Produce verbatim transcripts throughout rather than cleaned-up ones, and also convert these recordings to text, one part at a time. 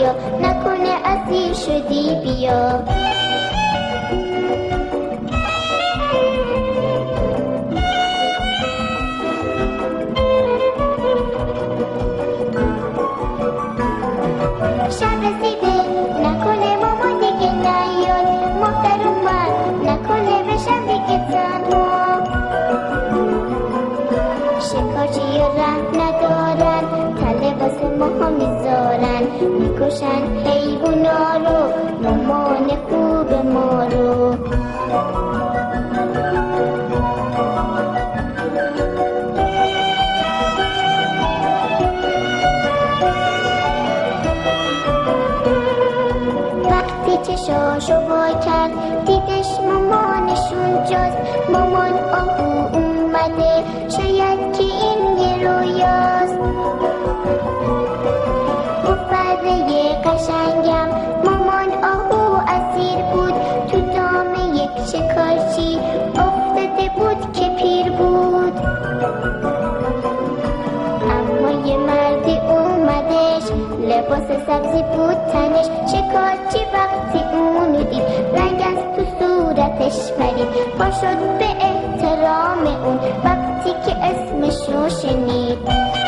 بیا، نکنه اسیر شدی بیا. شب رسیده نکنه مامان دیگه نیاد، مادر اومد نکنه بشم دیگه تنها. شکارچی رحم ندارن، تله واسه ماها میذارن، میکشن حیوونا رو، مامان خوب ما رو. چشاشو وا کرد دیدش مامانشون جاست، مامان آهو اومده شاید که این یه رویاست. گفره قشنگم مامان آهو اسیر بود، تو دام یک شکارچی افتاده بود که پیر بود. اما یه مردی اومدش لباس سبزی بود تنش، شکارچی وقتی اونو دید رنگ از تو صورتش پرید، پا شد به احترام اون وقتی که اسمشو شنید.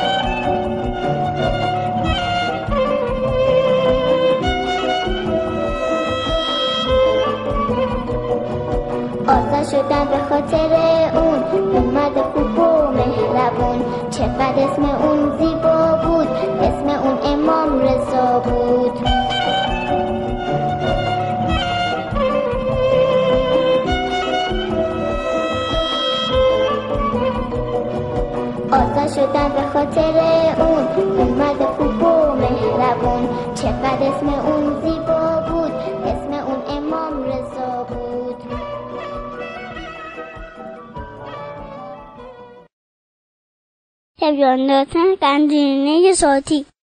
آزاد شدن به خاطر اون، اومد خوب و مهربون، چقدر اسم اون زیبا بود، اسم اون امام رضا بود. آزاد شدن به خاطر اون، اومد خوب و مهربون، چقدر اسم اون زیبا بود، اسم اون امام رضا بود. تبیان دادن قندیلینه صوتی